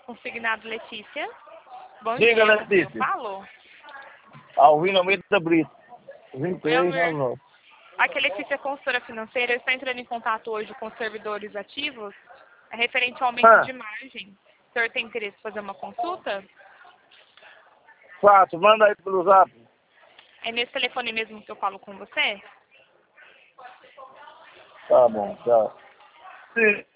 consignado Letícia. Bom Diga, dia, Letícia. eu falo? Alvino Almeida Brito. Meu 2399. Aqui é Letícia, consultora financeira. Eu estou entrando em contato hoje com os servidores ativos. É referente ao aumento de margem. O senhor tem interesse em fazer uma consulta? Fácil, manda aí pelo zap. É nesse telefone mesmo que eu falo com você? Tá bom, tchau. Sim.